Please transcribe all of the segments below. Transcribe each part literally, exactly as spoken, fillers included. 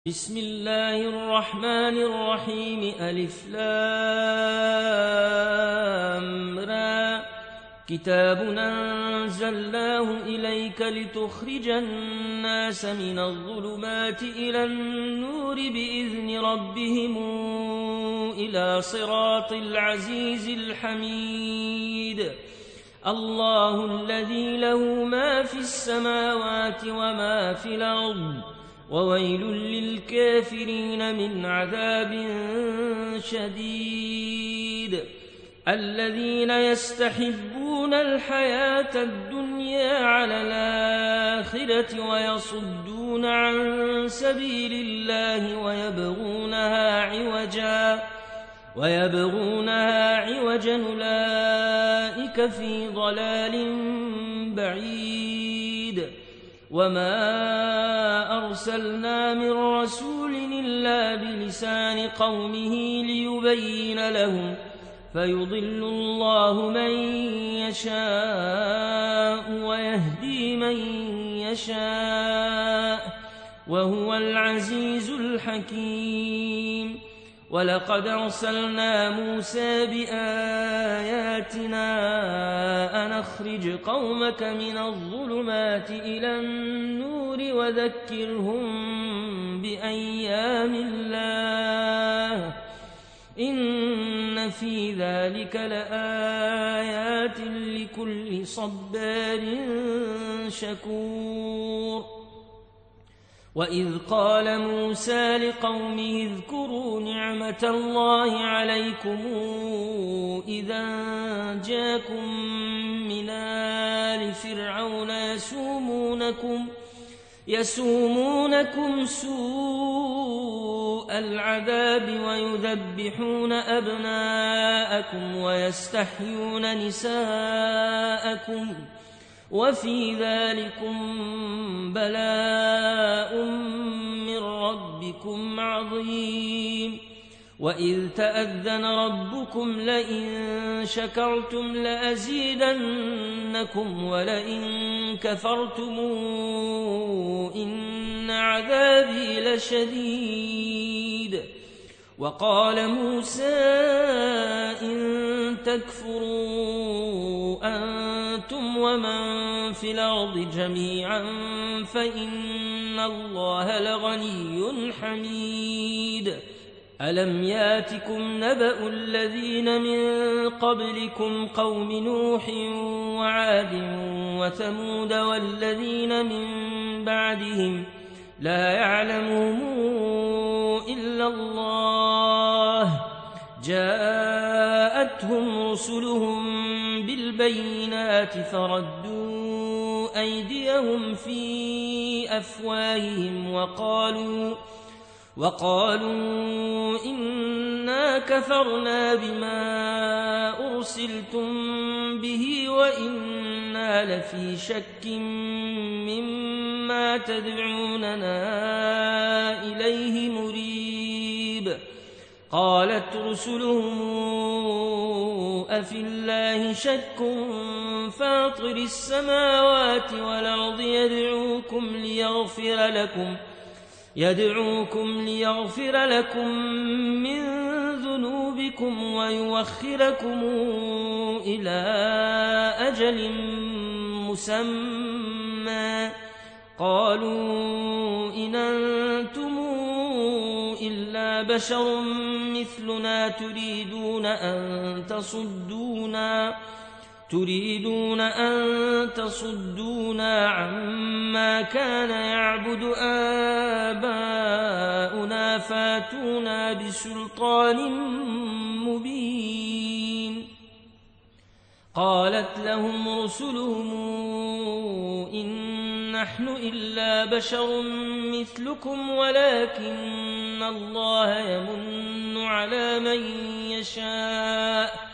بسم الله الرحمن الرحيم ألف لام را كتاب أنزلناه إليك لتخرج الناس من الظلمات إلى النور بإذن ربهم إلى صراط العزيز الحميد الله الذي له ما في السماوات وما في الأرض وويل للكافرين من عذاب شديد الذين يستحبون الحياة الدنيا على الآخرة ويصدون عن سبيل الله ويبغونها عوجا ويبغونها عوجا أولئك في ضلال بعيد وما أرسلنا من رسول إلا بلسان قومه ليبين لهم فيضل الله من يشاء ويهدي من يشاء وهو العزيز الحكيم ولقد أرسلنا موسى بآياتنا أن أخرج قومك من الظلمات إلى النور وذكرهم بأيام الله إن في ذلك لآيات لكل صبار شكور وإذ قال موسى لقومه اذكروا نعمة الله عليكم إذا جاءكم من آل فرعون يسومونكم يسومونكم سوء العذاب ويذبحون أبناءكم ويستحيون نساءكم وفي ذلكم بلاء من ربكم عظيم وإذ تأذن ربكم لئن شكرتم لأزيدنكم ولئن كفرتم إن عذابي لشديد وقال موسى إن تكفروا أنتم ومن في الأرض جميعا فإن الله لغني حميد ألم ياتكم نبأ الذين من قبلكم قوم نوح وعاد وثمود والذين من بعدهم لا يعلمهم إلا الله جاءتهم رسلهم بالبينات فردوا أيديهم في أفواههم وقالوا وقالوا إنا كفرنا بما أرسلتم به وإنا لفي شك مما تدعوننا إليه مريب قالت رسلهم أفي الله شك فاطر السماوات والأرض يدعوكم ليغفر لكم يدعوكم ليغفر لكم من ذنوبكم ويوخركم إلى أجل مسمى قالوا إن أنتم إلا بشر مثلنا تريدون أن تصدونا تريدون أن تصدونا عما كان يعبد آباؤنا فاتونا بسلطان مبين قالت لهم رسلهم إن نحن إلا بشر مثلكم ولكن الله يمن على من يشاء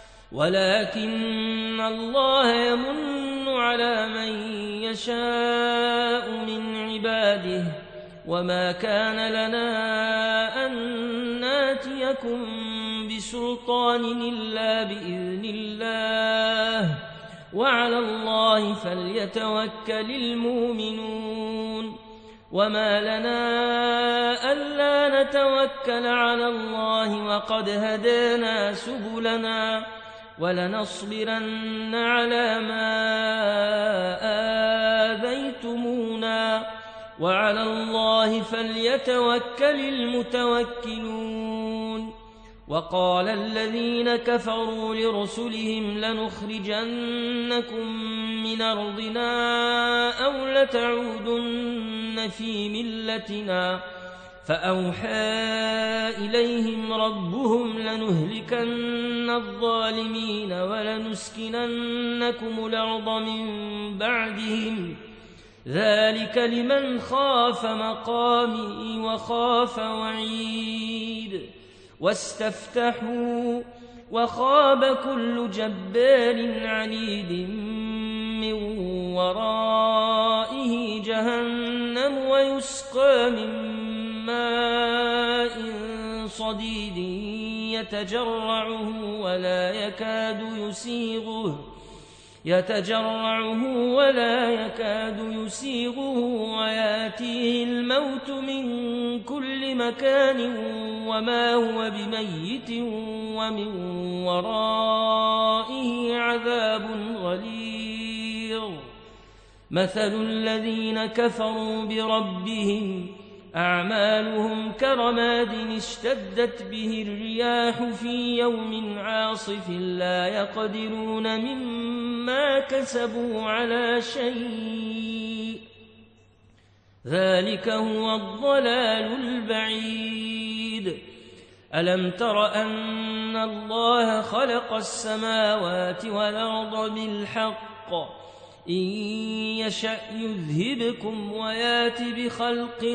ولكن الله يمن على من يشاء من عباده وما كان لنا أن ناتيكم بسلطان إلا بإذن الله وعلى الله فليتوكل المؤمنون وما لنا ألا نتوكل على الله وقد هدانا سبلنا ولنصبرن على ما آذيتمونا وعلى الله فليتوكل المتوكلون وقال الذين كفروا لرسلهم لنخرجنكم من أرضنا أو لتعودن في ملتنا فأوحى إليهم ربهم لنهلكن الظالمين ولنسكننكم الأرض من بعدهم ذلك لمن خاف مقامي وخاف وعيد واستفتحوا وخاب كل جبار عنيد من ورائه جهنم ويسقى من ماء صديد يتجرعه ولا يكاد يسيغه يتجرعه ولا يكاد يسيغه وياتيه الموت من كل مكان وما هو بميت ومن ورائه عذاب غليظ مثل الذين كفروا بربهم أعمالهم كرماد اشتدت به الرياح في يوم عاصف لا يقدرون مما كسبوا على شيء ذلك هو الضلال البعيد ألم تر أن الله خلق السماوات والأرض بالحق إن يشأ يذهبكم ويات بخلق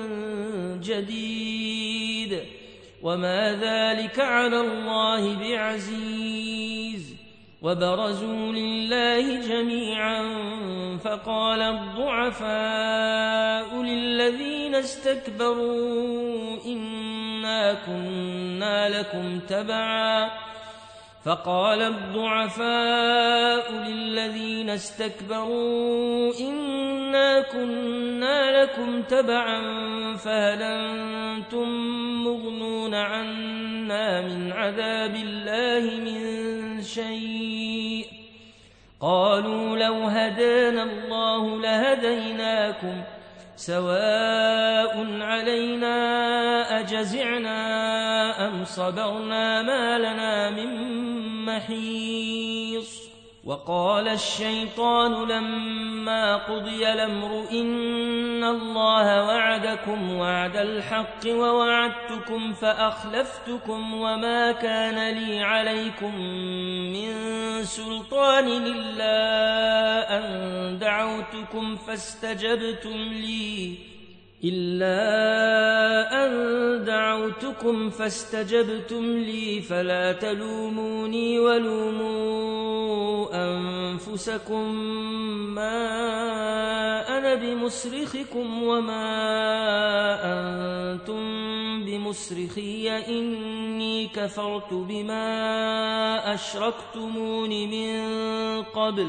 جديد وما ذلك على الله بعزيز وبرزوا لله جميعا فقال الضعفاء للذين استكبروا إنا كنا لكم تبعا فقال الضعفاء للذين استكبروا إنا كنا لكم تبعا فهل أنتم مغنون عنا من عذاب الله من شيء قالوا لو هدانا الله لهديناكم سواء علينا أجزعنا أم صبرنا ما لنا من محيص وقال الشيطان لما قضي الأمر إن الله وعدكم وعد الحق ووعدتكم فأخلفتكم وما كان لي عليكم من سلطان إلا أن دعوتكم فاستجبتم لي إلا أن دعوتكم فاستجبتم لي فلا تلوموني ولوموا أنفسكم ما أنا بمصرخكم وما أنتم بمصرخي إني كفرت بما أشركتمون من قبل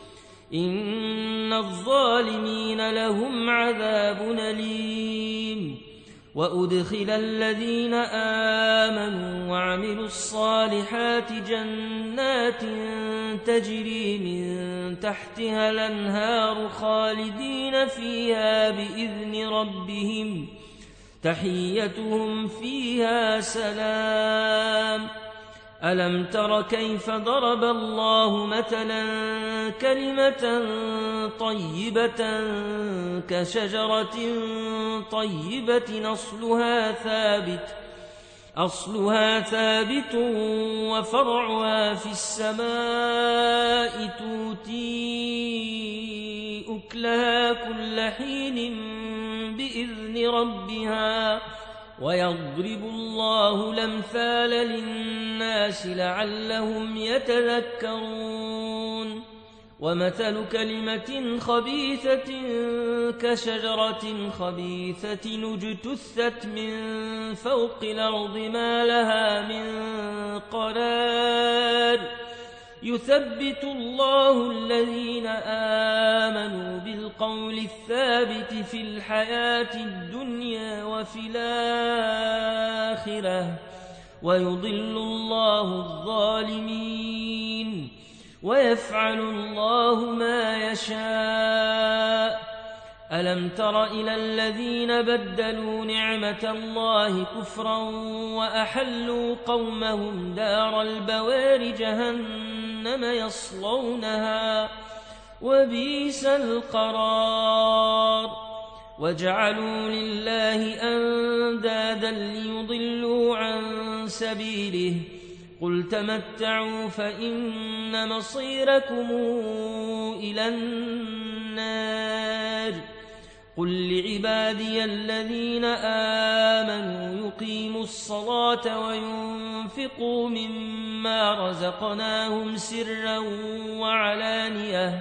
إن الظالمين لهم عذاب أليم وأدخل الذين آمنوا وعملوا الصالحات جنات تجري من تحتها الأنهار خالدين فيها بإذن ربهم تحيتهم فيها سلام ألم تر كيف ضرب الله مثلا كلمة طيبة كشجرة طيبة أصلها ثابت أصلها ثابت وفرعها في السماء تؤتي أكلها كل حين بإذن ربها ويضرب الله الأمثال للناس لعلهم يتذكرون ومثل كلمة خبيثة كشجرة خبيثة اجتثت من فوق الأرض ما لها من قرار يثبت الله الذين آمنوا بالقول الثابت في الحياة الدنيا وفي الآخرة ويضل الله الظالمين ويفعل الله ما يشاء. ألم تر إلى الذين بدلوا نعمة الله كفرا وأحلوا قومهم دار البوار جهنم يصلونها وبئس القرار وجعلوا لله أندادا ليضلوا عن سبيله قل تمتعوا فإن مصيركم إلى النار قل لعبادي الذين آمنوا يقيموا الصلاة وينفقوا مما رزقناهم سرا وعلانية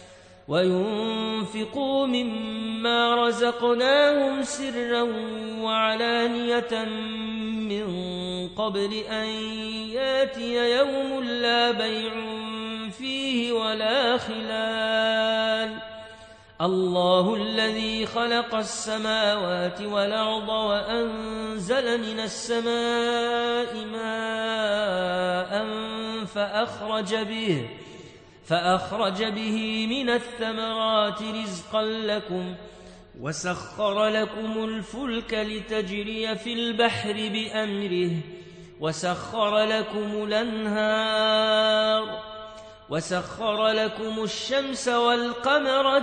وينفقوا مما رزقناهم سرا وعلانية من قبل أن ياتي يوم لا بيع فيه ولا خلال. الله الذي خلق السماوات والأرض وأنزل من السماء ماء فأخرج به فأخرج به من الثمرات رزقا لكم وسخر لكم الفلك لتجري في البحر بأمره وسخر لكم الأنهار وسخر لكم الشمس والقمر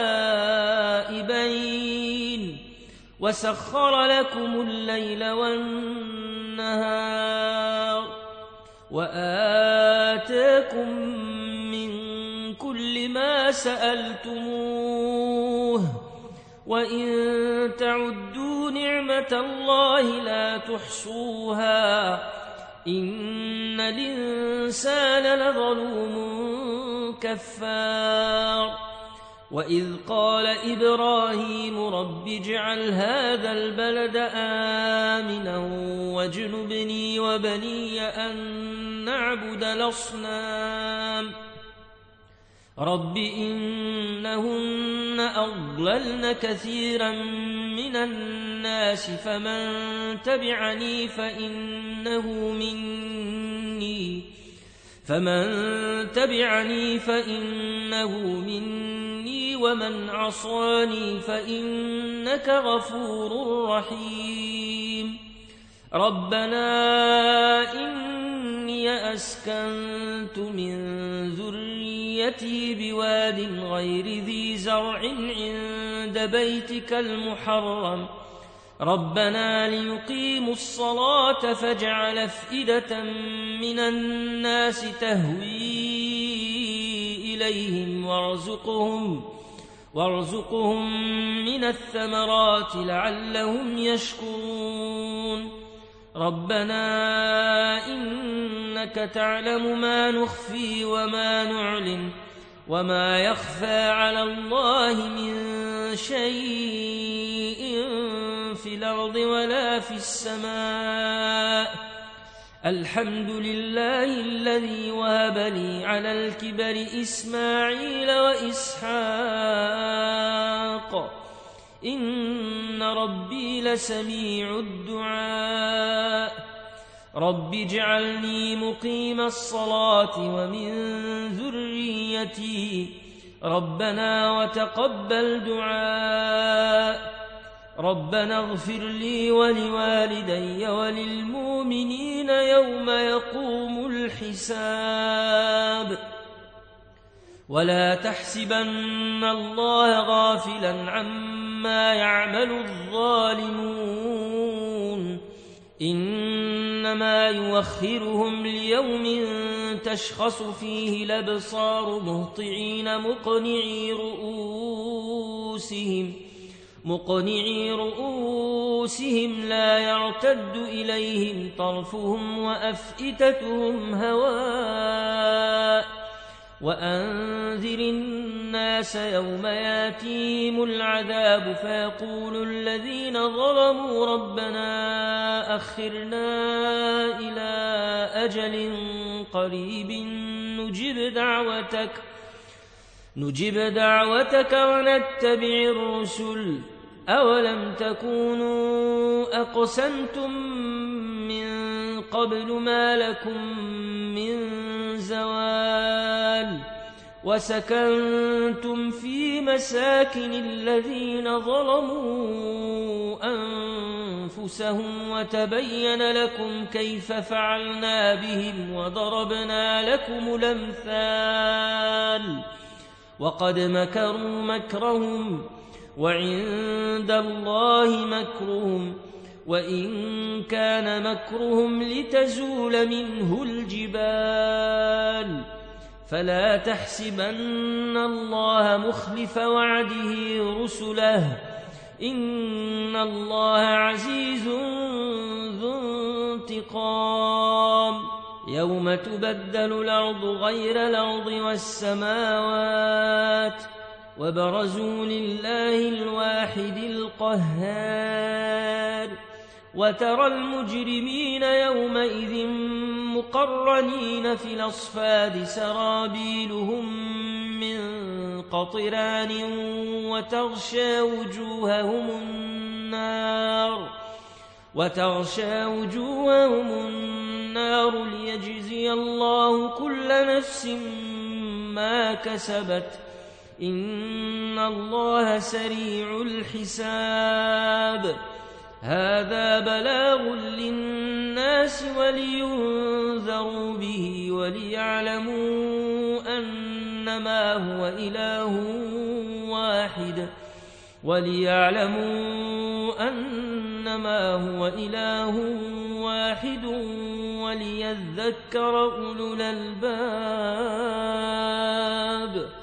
دائبين وسخر لكم الليل والنهار وآتاكم من كل ما سألتموه وإن تعدوا نعمة الله لا تحصوها إن الإنسان لظلوم كفار. وإذ قال إبراهيم رب اجعل هذا البلد آمنا واجنبني وبني أن نعبد الأصنام رب إنهن أضللن كثيرا من الناس فمن تبعني فإنه مني فمن تبعني فإنه مني ومن عصاني فإنك غفور رحيم. ربنا إني أسكنت من ذريتي بواد غير ذي زرع عند بيتك المحرم ربنا ليقيموا الصلاة فاجعل أفئدة من الناس تهوي إليهم وارزقهم وارزقهم من الثمرات لعلهم يشكرون. ربنا إنك تعلم ما نخفي وما نعلن وما يخفى على الله من شيء في الأرض ولا في السماء. الحمد لله الذي وهب لي على الكبر إسماعيل وإسحاق إن ربي لسميع الدعاء. رب اجعلني مقيم الصلاة ومن ذريتي ربنا وتقبل دعاء. ربنا اغفر لي ولوالدي وللمؤمنين يوم يقوم الحساب. ولا تحسبن الله غافلا عما يعمل الظالمون إنما يوخرهم ليوم تشخص فيه الأبصار مهطعين مقنعي رؤوسهم مقنعي رؤوسهم لا يرتد إليهم طرفهم وأفئدتهم هواء. وأنذر الناس يوم ياتيهم العذاب فيقول الذين ظلموا ربنا أخرنا إلى أجل قريب نجب دعوتك نجب دعوتك ونتبع الرسل أولم تكونوا أقسمتم من قبل ما لكم من زوال وسكنتم في مساكن الذين ظلموا أنفسهم وتبين لكم كيف فعلنا بهم وضربنا لكم الأمثال وقد مكروا مكرهم وعند الله مكرهم وإن كان مكرهم لتزول منه الجبال فلا تحسبن الله مخلف وعده رسله إن الله عزيز ذو انتقام يوم تبدل الأرض غير الأرض والسماوات وبرزوا لله الواحد القهار وترى المجرمين يومئذ مقرنين في الأصفاد سرابيلهم من قطران وتغشى وجوههم النار وتغشى وجوههم النار ليجزي الله كل نفس ما كسبت إن الله سريع الحساب هذا بلاغ للناس ولينذروا به وليعلموا أنما هو إله واحد وليعلموا أنما هو إله واحد وليذكر أولو الألباب